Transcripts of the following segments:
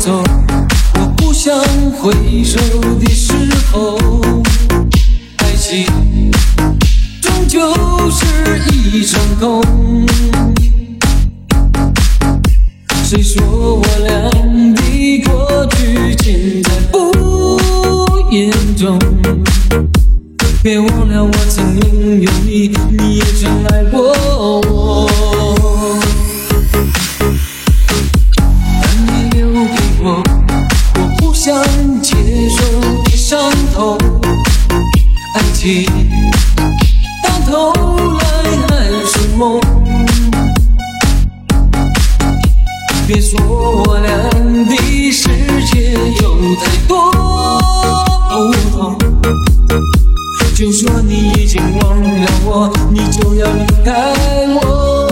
走，我不想回首的时候，爱情终究是一场空。谁说我俩的过去尽在不言中？别忘了我曾拥有你，你也曾爱过我。但你留给我不想接受的伤痛。爱情到头来还是梦。别说我俩的世界有太多不同，就说你已经忘了我，你就要离开我。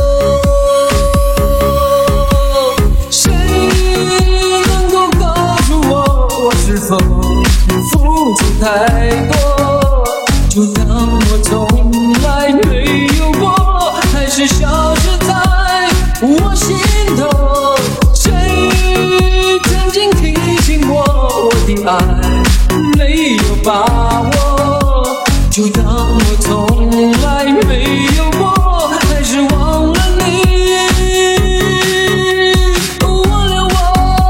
谁能够告诉我，我是否付出太多？就当我从来没有过，还是消失在我心头。曾经提醒我的爱没有把握，就当我从来没有过，还是忘了你，忘了我。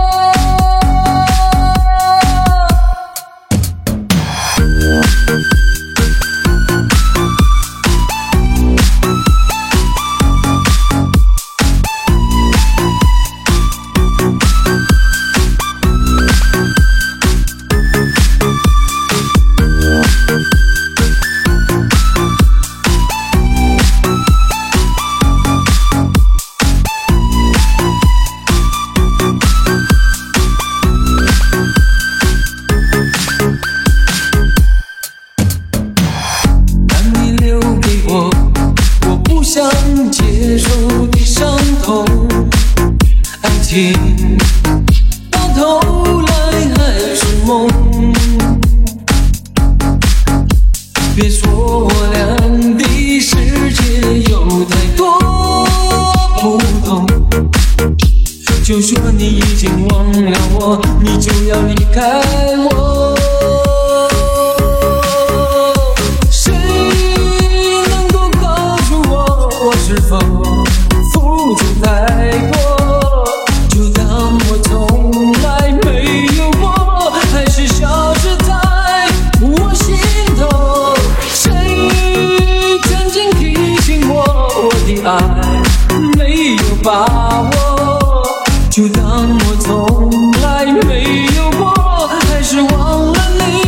想接受的伤痛，爱情到头来还是梦。别说我俩的世界有太多不同，就说你已经忘了我，你就要离开我。是否付出太过？就当我从来没有过，还是消失在我心头。谁曾经提醒我的爱没有把握？就当我从来没有过，还是忘了你。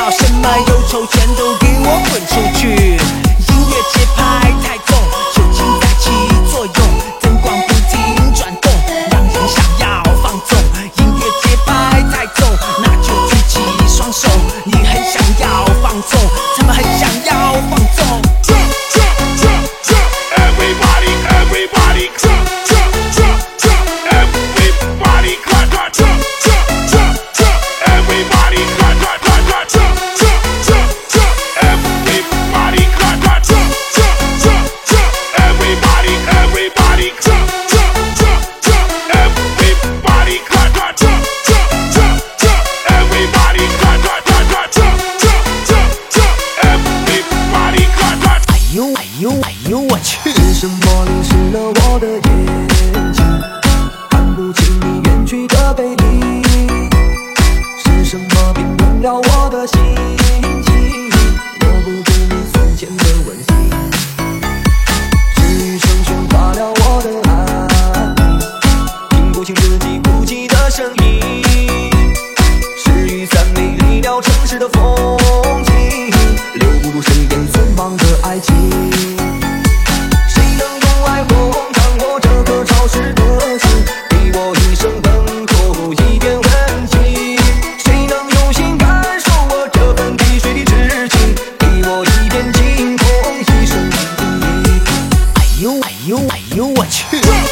恼，什么忧愁全都给我滚出去。音乐节拍太重，酒精在起作用，灯光不停转动，让人想要放纵。音乐节拍太重，那就举起双手，你很想要放纵，他们很想要放纵。 Everybody, everybody, jump, jump, jump, jump. Everybody, clap, clap, jump, jump, jump, jump. Everybody, clap, clap, clap, clap, jump, jump, jump, jump. Everybody, clap, clap, jump, jump, jump, jump. Everybody, everybody, jump, jump, jump, jump. Everybody, clap, clap, jump, jump, jump, jump. Everybody, clap, clap, clap, clap, jump, jump, jump, jump. Everybody, clap, clap. 哎呦我去！ 是什么淋湿了我的眼睛，看不清你远去的背影？是什么冰冷了我的心情，握不住你从前的温馨？是雨声喧哗了我的安宁，听不清自己哭泣的声音。是雨伞美丽了城市的风景，留不住身边匆忙的爱情。潮湿的心，给我一生等候，一点温情。谁能用心感受我这份滴水的痴情？给我一点惊恐，一生哎呦我去！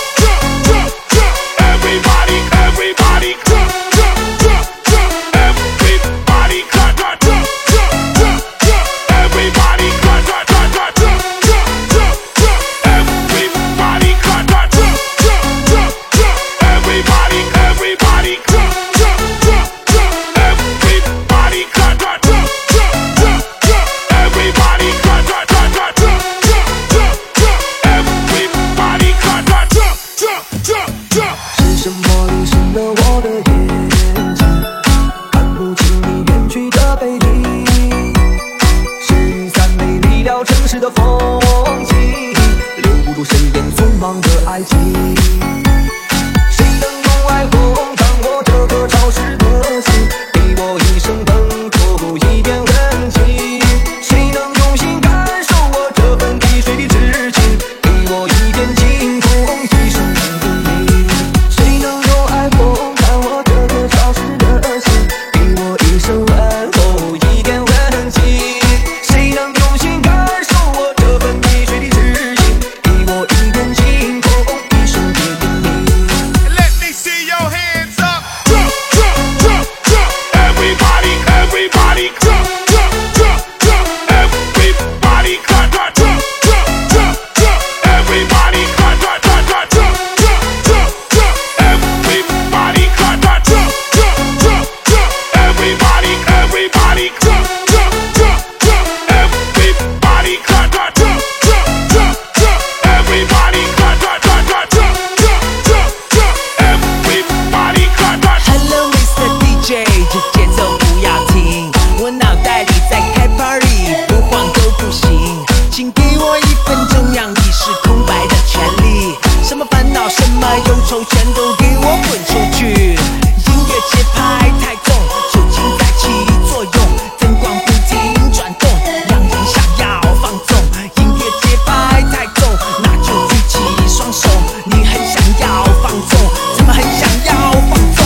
Everybody, everybody, jump, jump, jump, jump. Everybody, clap, clap, jump, jump, jump, jump. Everybody, clap, clap, clap, clap, jump, jump, jump, jump. Everybody, clap, clap, jump, jump, jump, jump. Everybody, everybody, jump, jump, jump, jump. Everybody, clap, clap, jump, jump, jump, jump. Everybody, clap, clap, clap, clap, jump, jump, jump, jump. Everybody, clap, clap, jump, jump, jump, jump. 是什么淋湿了我的眼睛，看不清你远去的背影？是雨伞美丽了城市的风景，留不住身边匆忙的爱情。谁能用爱烘干我这颗潮湿的心？给我一生等候，一点温情。谁能用心感受我这份滴水的痴情？给我一点惊恐，一生谁能用爱烘干我这颗潮湿的心？给我一生问候，一点温情。谁能用心感受我这份滴水的痴情？给我一点惊恐，一生别定你。 Let me see your hands up. Jump, jump, jump, jump. Everybody, everybody, jump, jump, jump, jump. Everybody, clap, clap, jump, jump, jump, jump. Everybody, clap, clap, clap, clap, jump, jump, jump, jump. Everybody, clap, clap, jump, jump, jump, jump. Everybody, everybody, jump, jump, jump, jump. Everybody, clap, clap, jump, jump, jump, jump. Everybody, clap, clap, clap, clap, jump, jump, jump, jump. Everybody, clap, clap. Hello Mr. DJ， 这节奏不要停，我脑袋里在开 party， 不晃都不行，请给我1分钟让意识空白的权利，什么烦恼什么忧愁全都给我滚出去。音乐节拍太重，酒精在起作用，灯光不停转动，让人想要放纵。音乐节拍太重，那就举起双手，你很想要放纵，他们很想要放纵。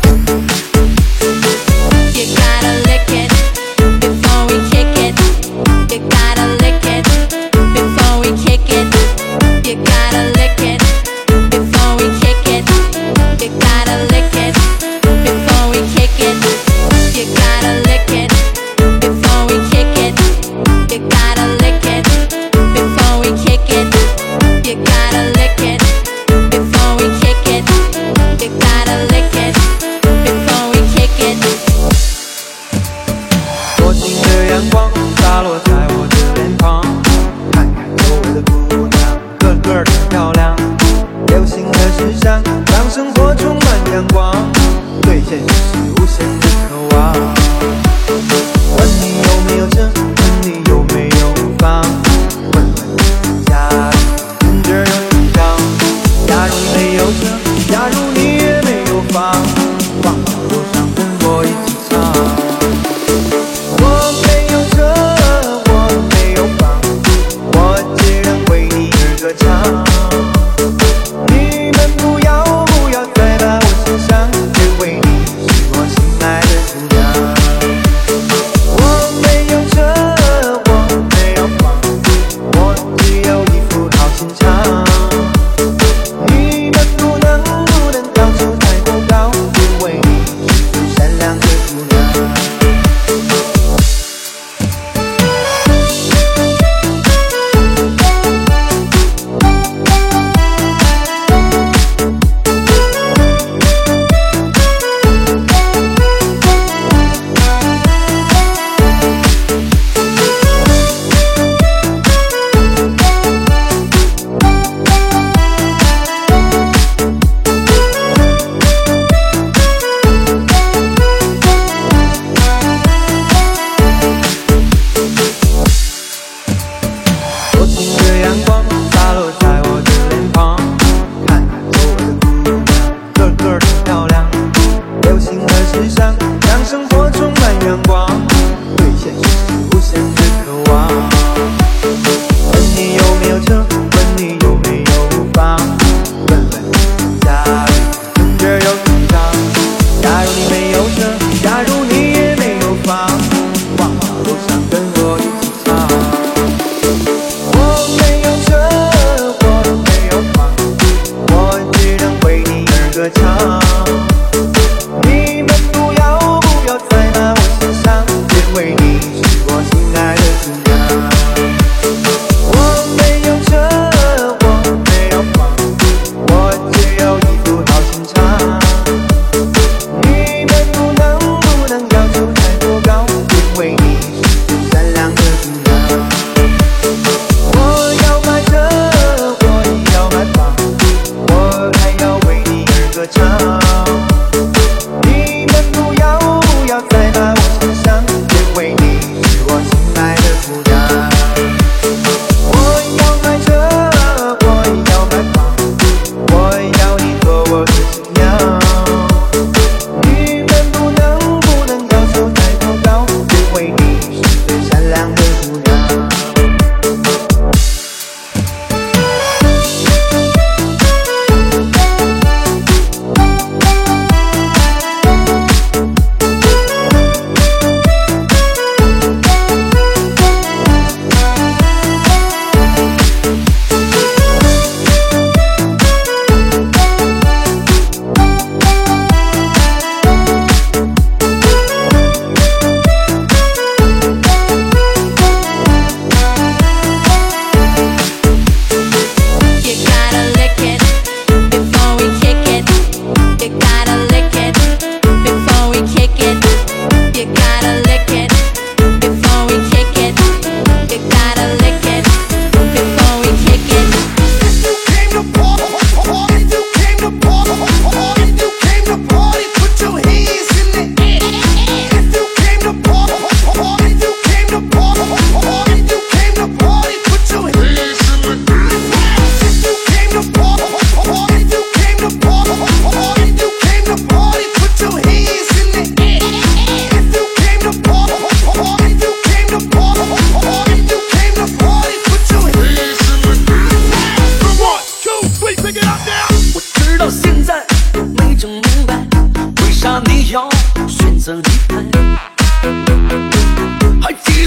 You gotta lick it before we kick it. You gotta lick it before we kick it. You gotta lick it before we kick it. You gotta lick it before we kick it. You gotta lick it before we kick it. You gotta lick it before we kick it. You gotta lick it before we kick it. You gotta lick it before we kick it. 多情的阳光洒落在我的脸庞，看看周围的姑娘，个个都漂亮。流行的时尚让生活充满阳光，对现实是无限的渴望。问你有没有车，问你有没有房，问问你家里跟着有几张。假如你没有车，假如你也没有房，放在桌上跟我一起唱。我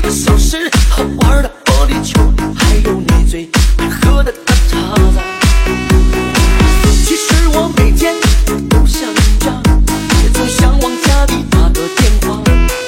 个小时好玩的玻璃球，还有你最爱喝的大碴子。其实我每天都想家，也总向往家里打个电话。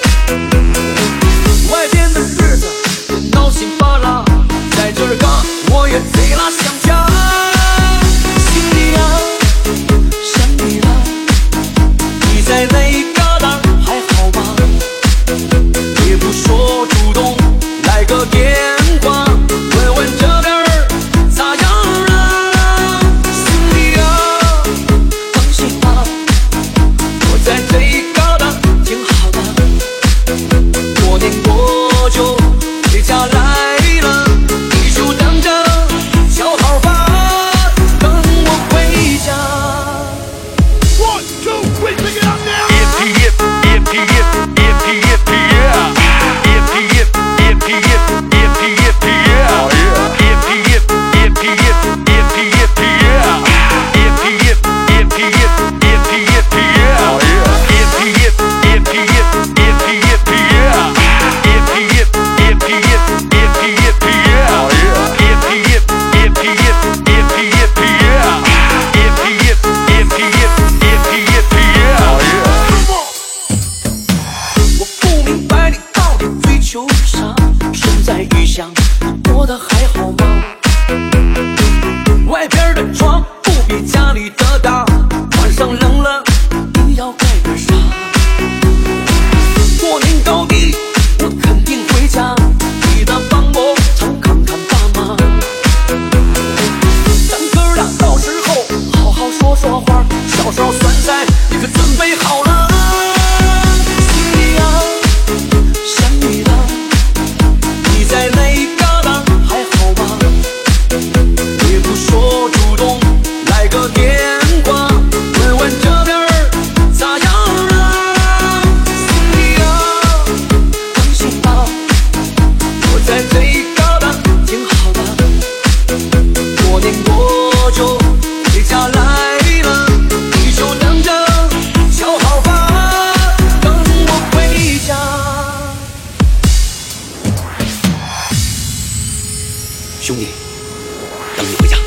外边的日子也闹心巴拉，在这儿嘎我也贼拉想家。心里啊，想你了，你在哪旮瘩还好吗？也不说主动来个电话，问问这边儿咋样了？心里啊，放心吧，我在这旮瘩挺好的。过年过就回家来了，你就等着瞧好吧，等我回家。 One, two, three, pick it up now. 我不明白你到底追求啥，身在异乡，过得还好吗？外边的床不比家里的大，晚上冷了你要盖个啥？过年到底我肯定回家，记得帮我常看看爸妈。咱哥俩到时候好好说说话，烧烧酸菜你可准备好了？在哪旮瘩还好吗？也不说主动来个电话，问问这边儿咋样了？心里啊，放心吧，我在这旮瘩挺好的。过年过就回家来了，你就等着瞧好吧，等我回家。兄弟，等你回家。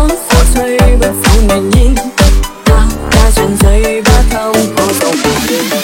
吹不走明煙，他純粹不偷我做。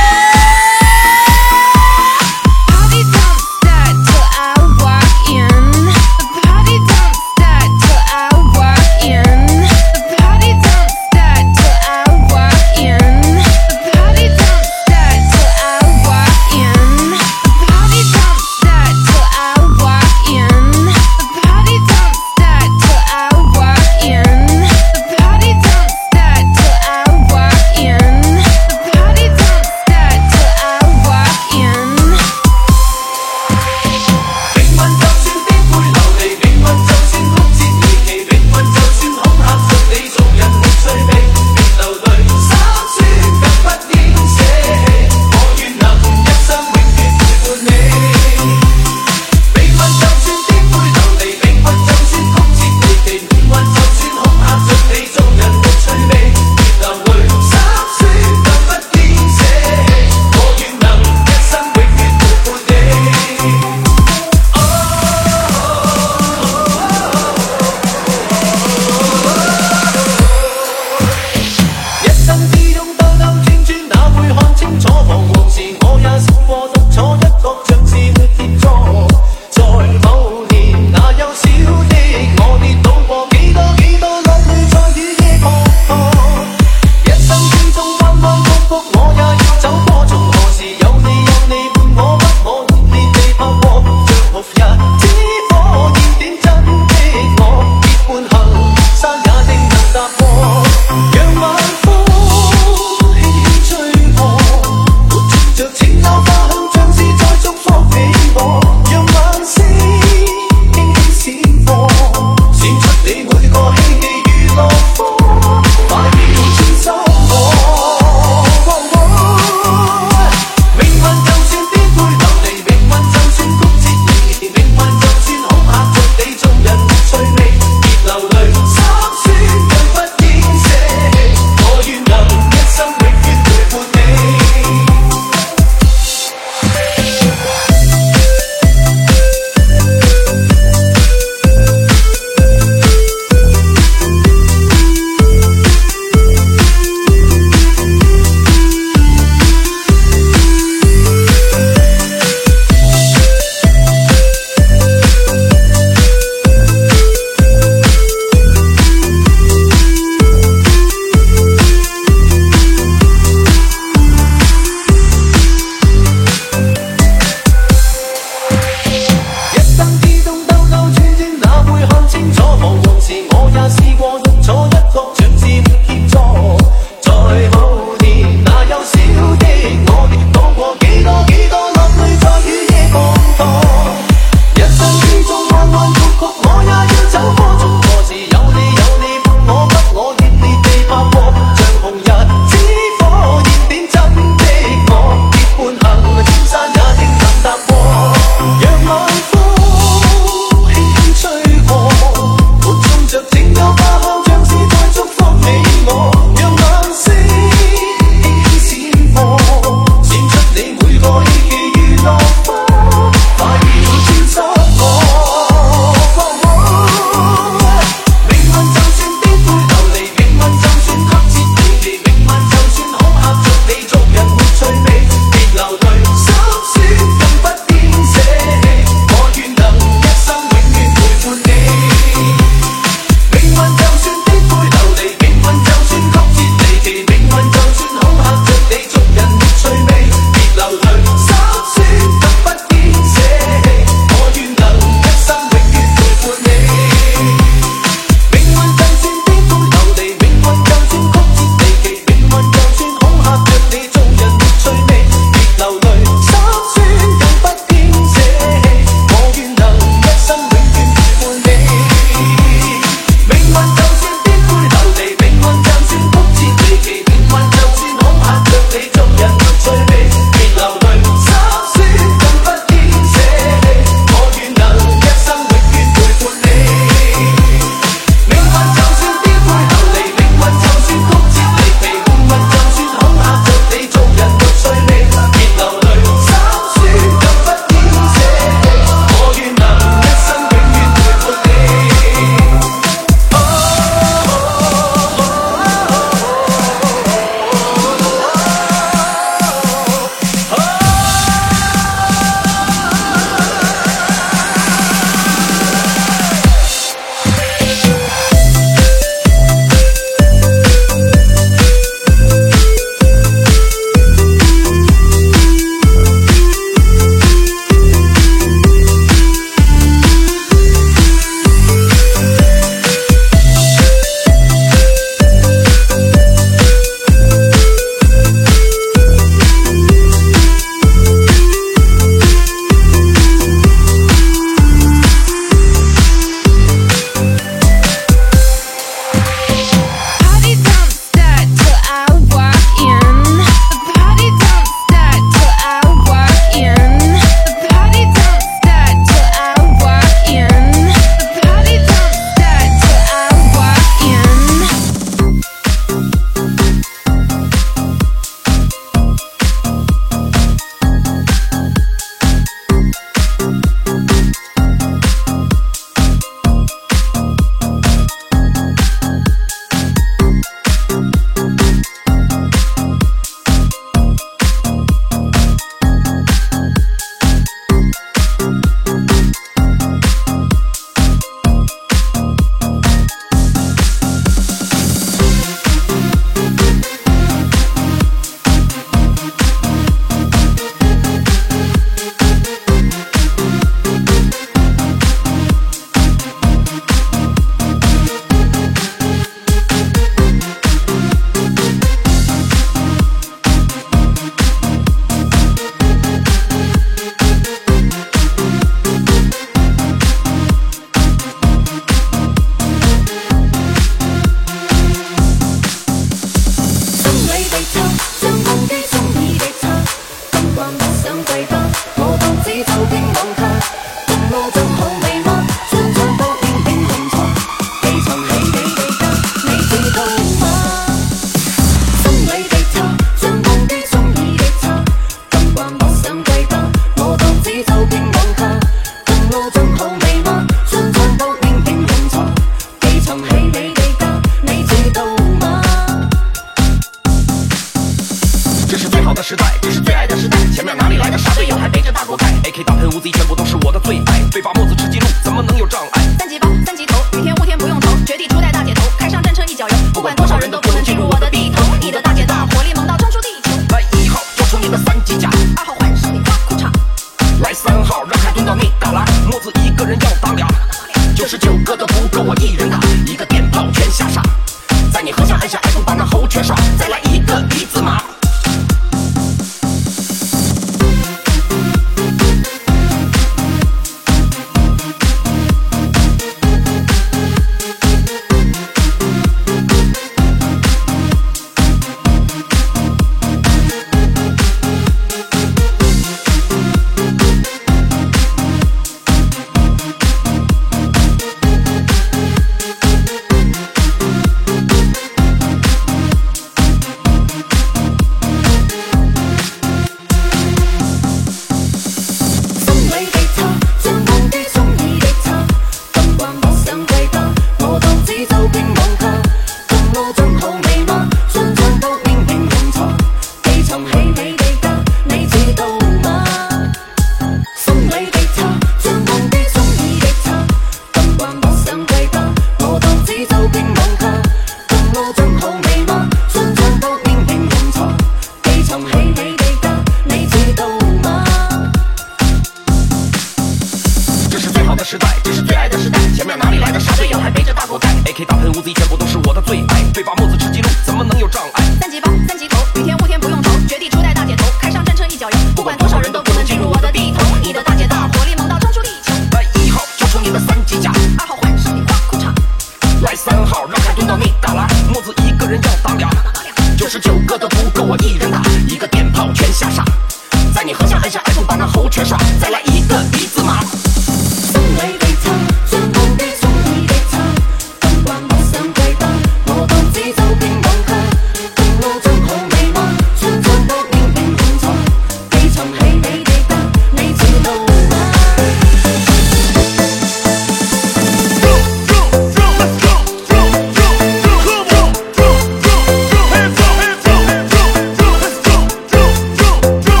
Hands up,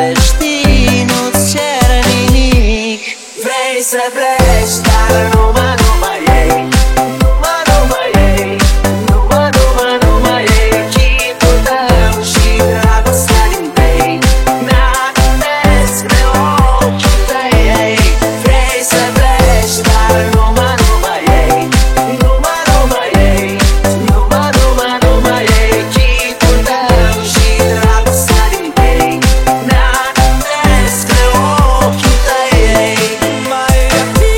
știi, nu-ți cer nimic. Vrei să pleci, dar nu mă iei. Nu mă iei. Nu mă iei. Chipul tău și dragostea din tei mi-amintesc de ochii tăi. Vrei să pleci, dar nu mă iei. Nu mă iei. Nu mă iei. Chipul tău și dragostea din tei mi-amintesc de ochii tăi. Mai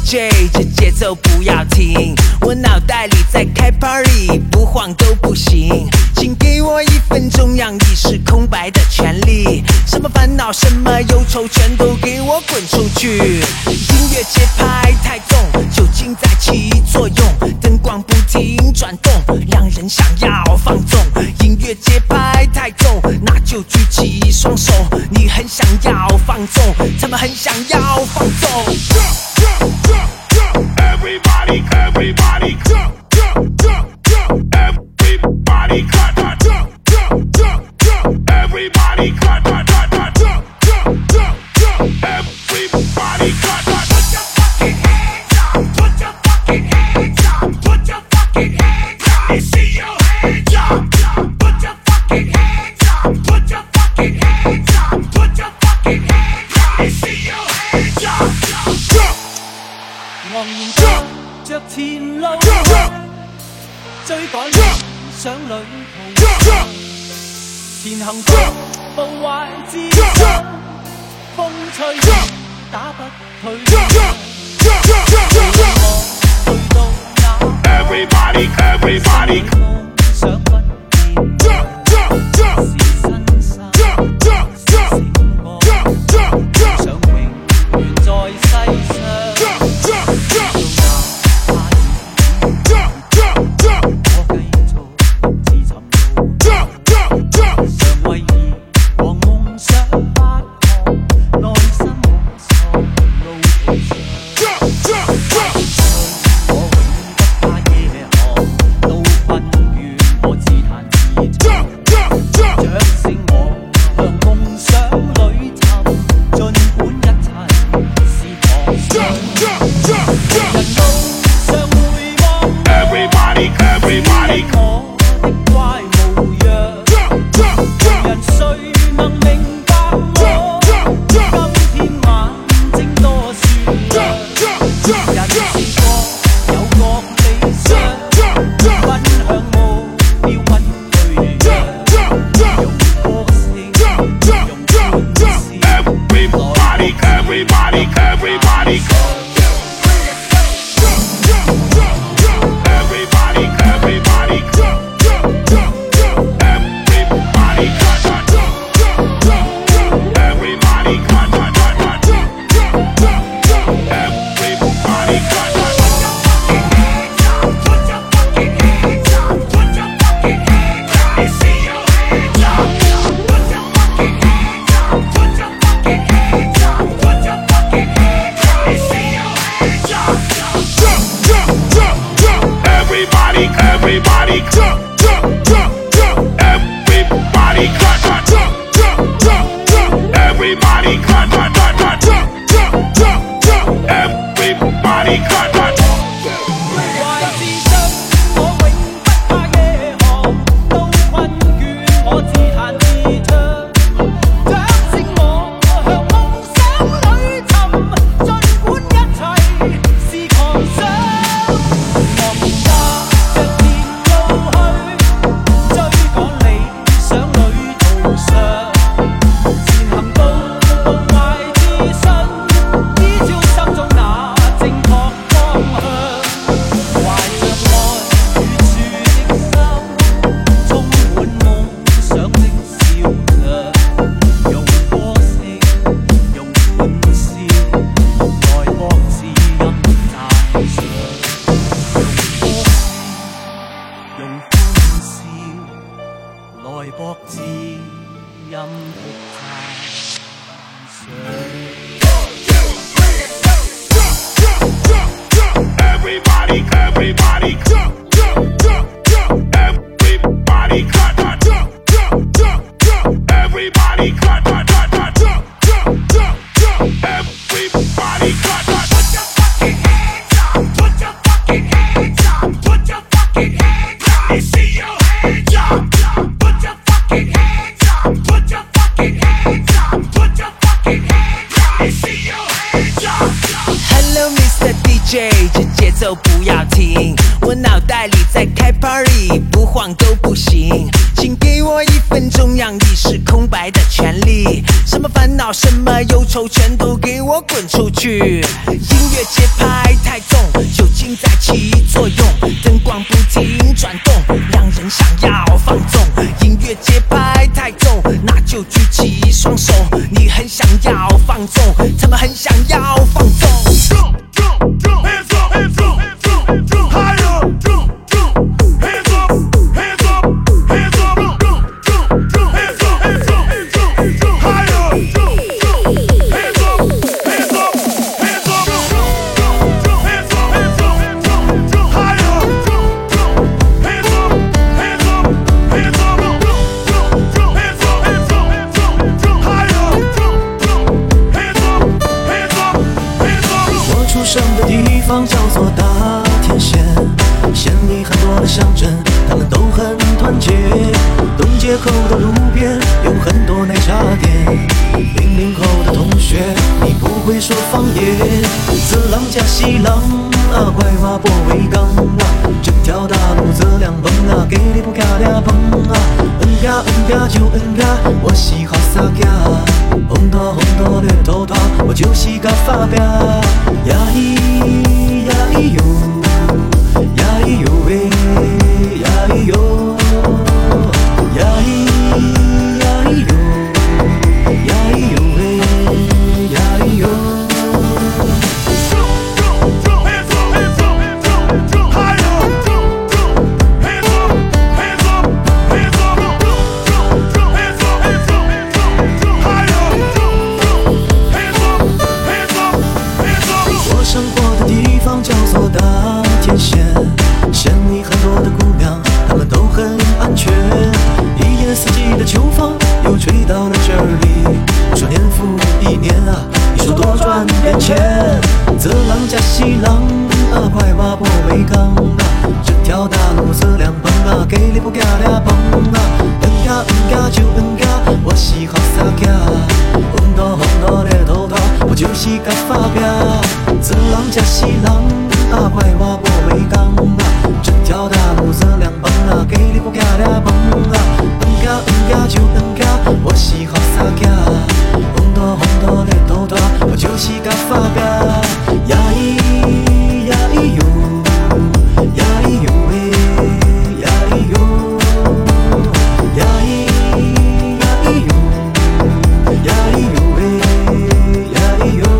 DJ， 这节奏不要停，我脑袋里在开 party， 不晃都不行。请给我1分钟，让意识空白的权利。什么烦恼，什么忧愁，全都给我滚出去。音乐节拍太重，酒精在起作用，灯光不停转动，让人想要放纵。音乐节拍太重，那就举起双手。你很想要放纵，他们很想要放纵。 Everybody, everybody, jump, jump, jump, jump. Everybody, cut, cut, jump, jump, jump, jump. Everybody, cut, cut, cut, cut, jump, jump, jump, jump. Everybody, cut, cut. Put your fucking hands up. Put your fucking hands up. Put your fucking hands up. Let me see your hands up. Put your fucking hands up. Put your fucking hands up. Put your fucking hands up. Let me see your hands up. Jump. 昂然踏着前路，追趕理想旅途，前行步步懷自信，風吹打不退，我去到那 Everybody, everybody. 夢想不變，是身生，是我，想永遠在世上。 Everybody, jump, jump, jump, jump. Everybody, cut, cut, jump, jump, jump, jump. Everybody, cut, cut, cut, cut, jump, jump, jump, jump. Everybody, cut, cut. 懷自信，我永不怕夜航，都困倦，我自彈自唱，掌聲我向夢想裏尋，儘管一切是狂想。昂然踏着前路去，追趕理想旅途上，前行步步懷自信，依照心中那正確方向。懷着愛與處的心，充滿夢想的笑着，用歌聲，用歡笑，來博知音讚賞。用歌聲，用歡笑，來博知音的讚賞。 Everybody, everybody, jump, jump, jump, jump. Everybody, cut, cut, jump, jump, jump, jump. Everybody, cut, cut, cut, cut, jump, jump, jump, jump. Everybody, cut, cut. Put your fucking hands up. Put your fucking hands up. Put your fucking hands up. Let me see your hands up. Put your fucking hands up. Put your fucking hands up. Put your fucking hands up. Let me see your hands up. Hello, Mr. DJ， 节奏不要停，我脑袋里在开 party， 不晃都不行。请给我1分钟，让意识空白的权利。什么烦恼，什么忧愁，全都给我滚出去。音乐节拍太重，酒精在起作用，灯光不停转动，让人想要放纵。音乐节拍太重，那就举起双手。你很想要放纵，他们很想要放纵。 叫做大天线，县里很多的乡镇，他们都很团结。东街口的路边有很多奶茶店。00后的同学，你不会说方言。这郎加西郎啊，快话不为刚啊，这条大路这两蹦啊，给你不卡俩蹦啊，恩嘎就恩嘎，我喜好撒嘎。红头绿头头，我就是个发表。呀咿呀咿哟，呀咿哟喂，呀咿哟，呀咿呀咿哟，呀咿哟喂，呀咿哟。叫做大天线，县里很多的姑娘，她们都很安全。一年四季的秋风又吹到了这里。我说年复一年啊，你说多赚点钱。这郎加西郎啊，快话不为刚啊，这条大路这两蹦啊，给你不嘎俩蹦啊，恩嘎就恩嘎，我喜好撒嘎。红头绿头头，我就是个发表。这郎加西郎啊，快话不为刚啊，这条大路这两蹦啊，给你不嘎俩蹦啊，恩嘎就恩嘎，我喜好撒嘎。红头绿头头，我就是个发表。呀咿呀咿哟，呀咿哟喂，呀咿哟，呀咿呀咿哟，呀咿哟喂，呀咿哟。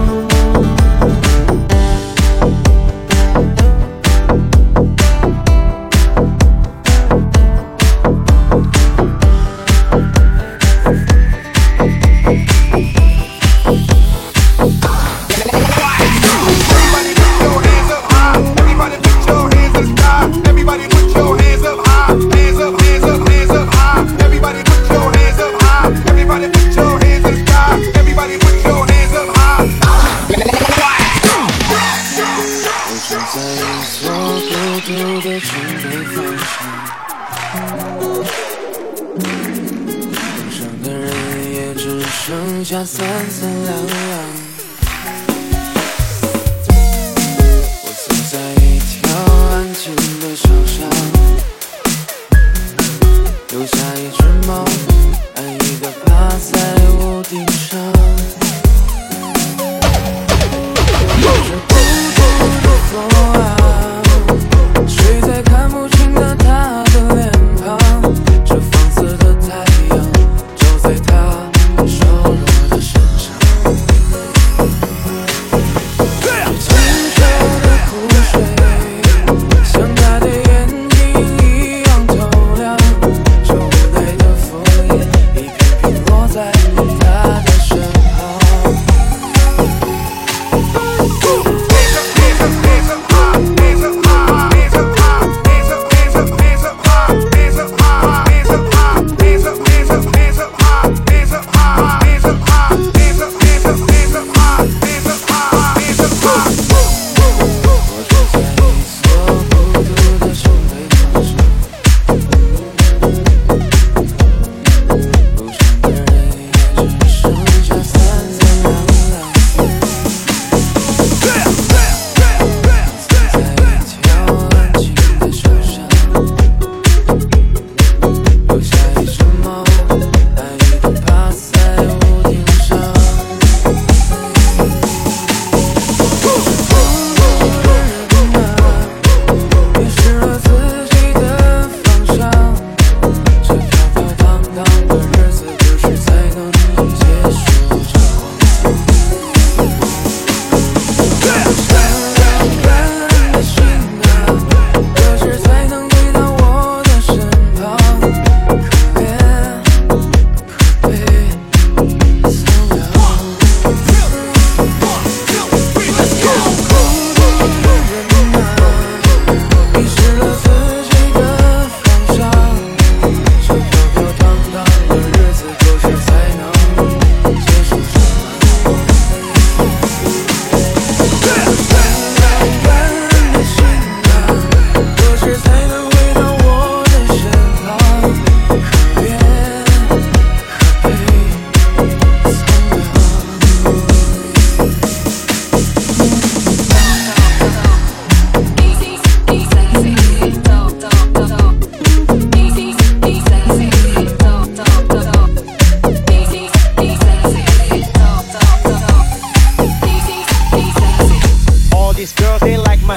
剩下三三两两，我走在一条安静的小巷，留下一只猫，安逸地趴在屋顶上，有着孤独的风啊，吹在看不清的他的脸庞，这放肆的太阳照在他瘦弱的身上。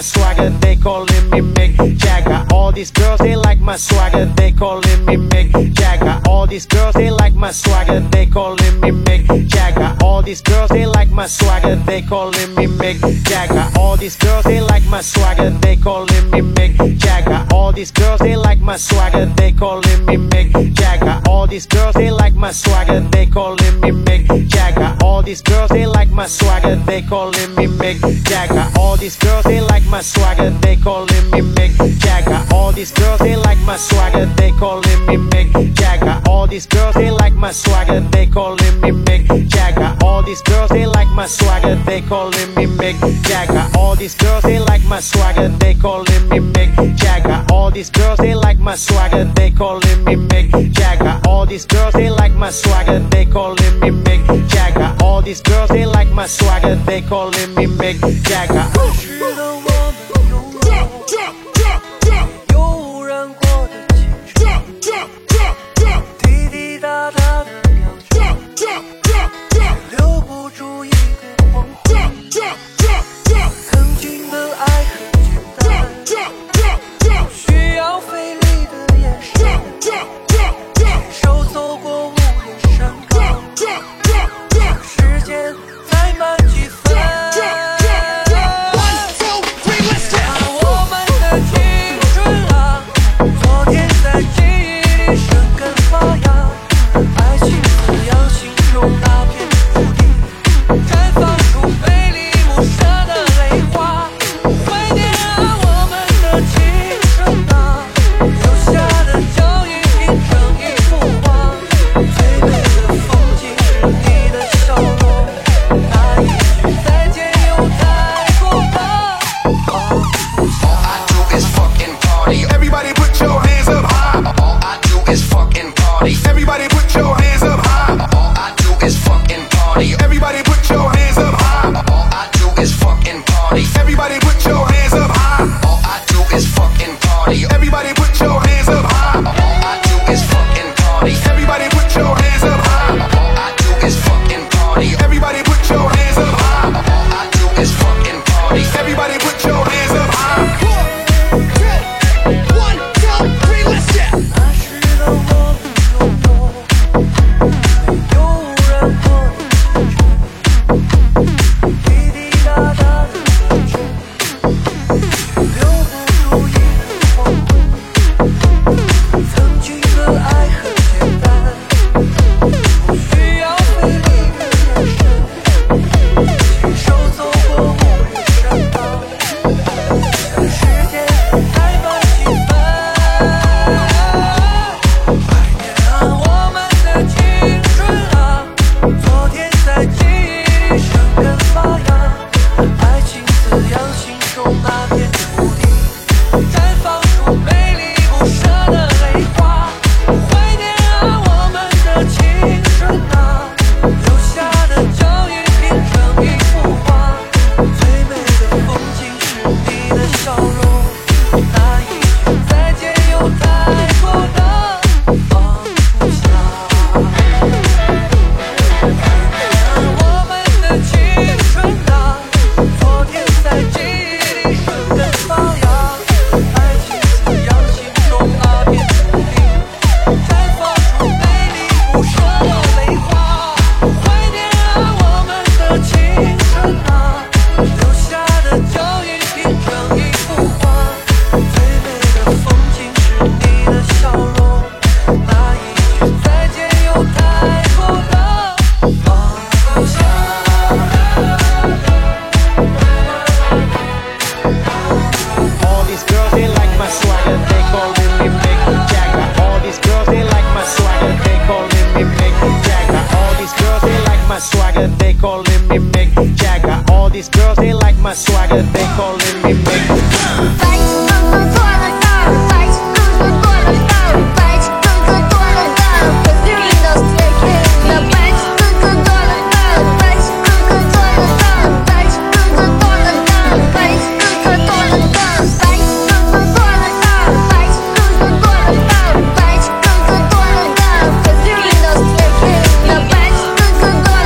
swagger, they calling me Mick Jagger. All these girls, they like my swagger, they calling me Mick Jagger. All these girls, they like my swagger, they calling me Mick Jagger. All these girls, they like my swagger, they calling me Mick Jagger. All these girls, they like my swagger, they calling me Mick Jagger. All these girls, they like my swagger, they calling me Mick Jagger. All these girls, they like my swagger, they calling me Mick Jagger. All these girls, they like my swagger, they calling me Mick Jagger. All these girls, they like my swagger, they calling me Mick Jagger. All these girls, they like my swagger, they calling me Mick Jagger. All these girls, they like my swagger, they calling me Mick Jagger. All these girls, they like my swagger, they calling me Mick Jagger. All these girls, they like my swagger, they calling me Mick Jagger. All these girls, they like my swagger, they calling me Mick Jagger. All these girls, they like my swagger, they calling me Mick Jagger. All these girls, they like my swagger, they calling me Mick Jagger. 值得我们拥有悠然过的青春，滴滴答答的秒针，留不住一个黄昏。曾经的爱很简单，不需要费力的眼神，牵手走过午夜山岗，时间才慢几分。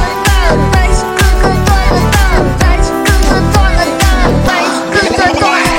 Go!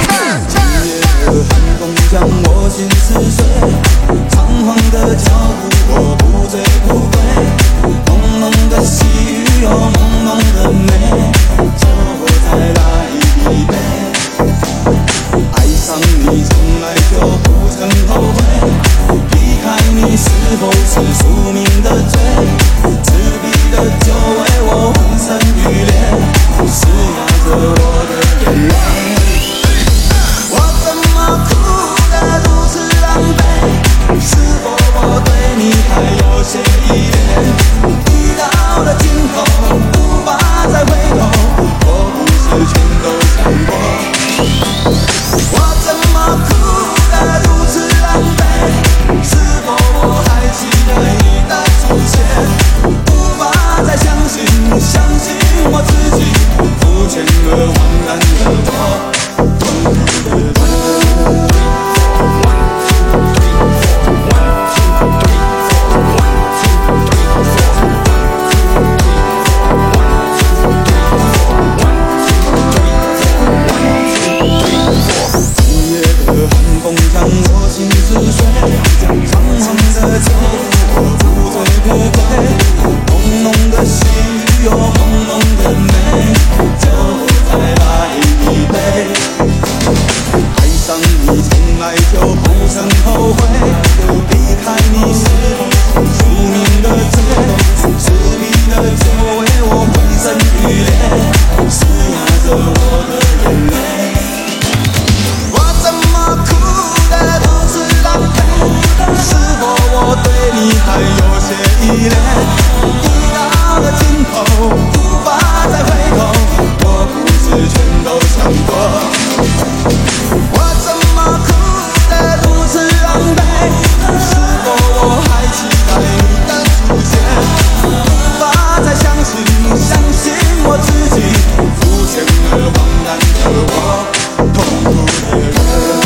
很后悔，离开你是否是宿命的罪？赤壁的酒为我浑身欲裂，是压着我的眼泪。我怎么哭得如此狼狈？是否我对你还有些依恋？已到了尽头，无法再回头，我不是全都想过。我怎么哭得如此狼狈？是否我还期待你的出现？无法再相信我自己，肤浅而荒诞的我，痛苦的我。让我心似水，苍黄的酒我不醉不归，浓浓的喜悦，朦胧的美，就再来一杯。爱上你从来就不曾后悔，离开你是否宿命的罪？赤壁的酒为我浑身欲裂，是压着我的眼泪。我怎么哭得如此狼狈？是否我对你还有些依恋？已到了尽头，无法再回头，我不是全都想过。我怎么哭得如此狼狈？是否我还期待你的出现？无法再相信我自己，肤浅而荒诞的我，痛苦的人。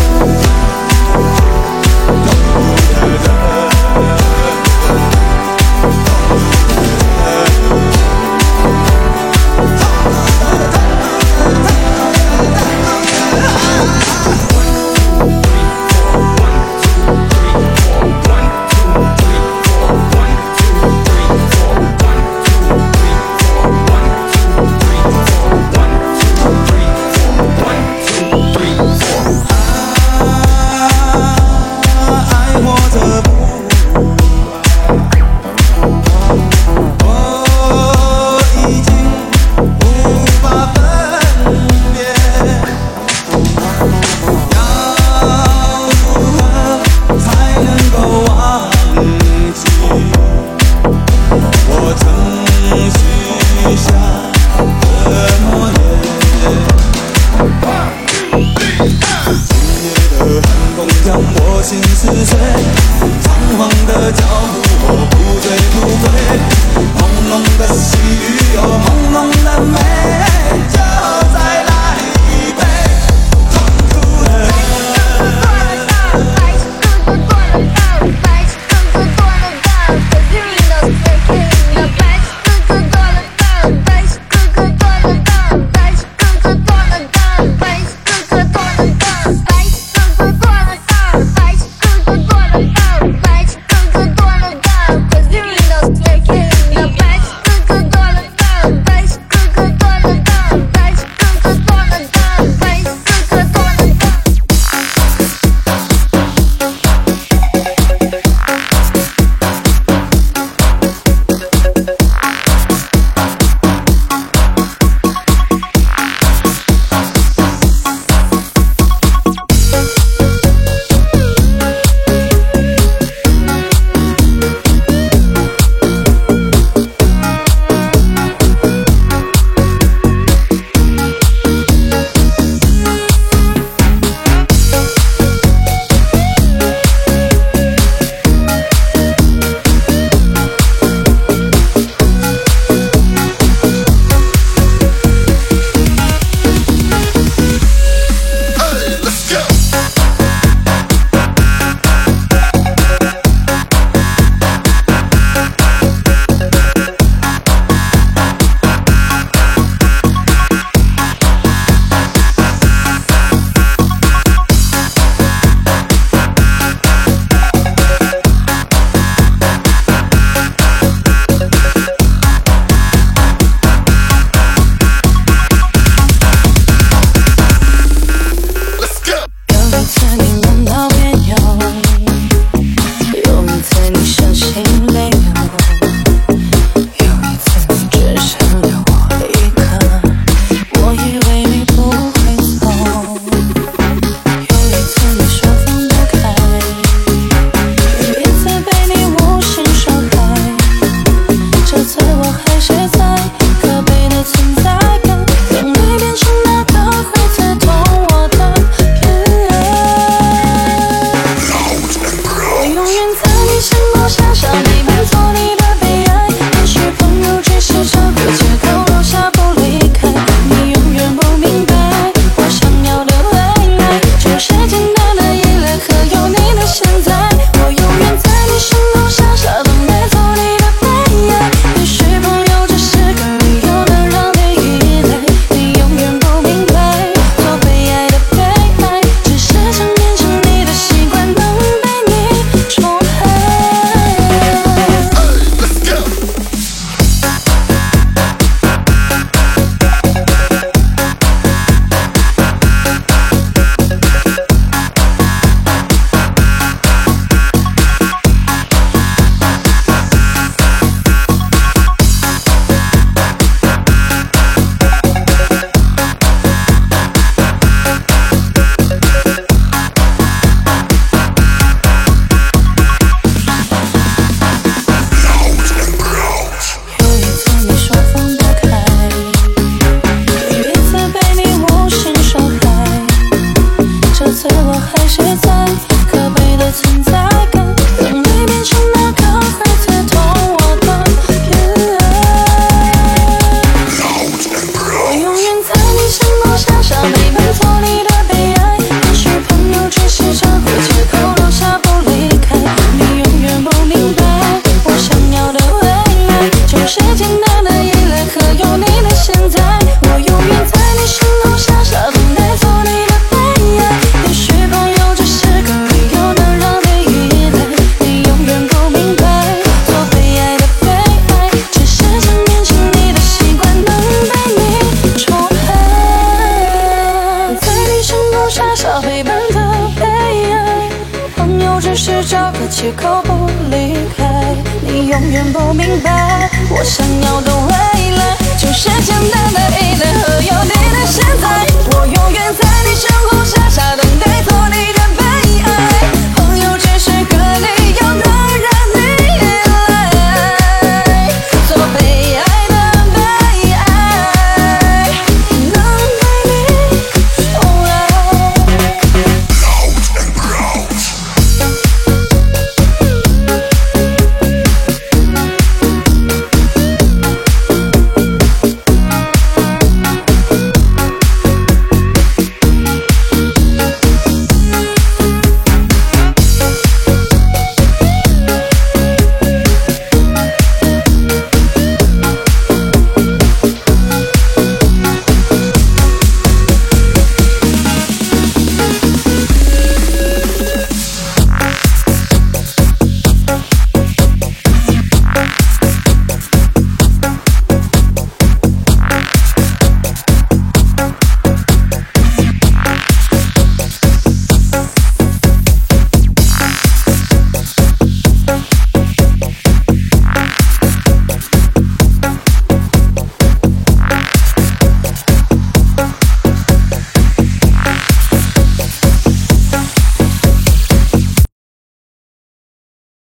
是找个借口不离开。你永远不明白，我想要的未来就是简单的一对和有你的现在。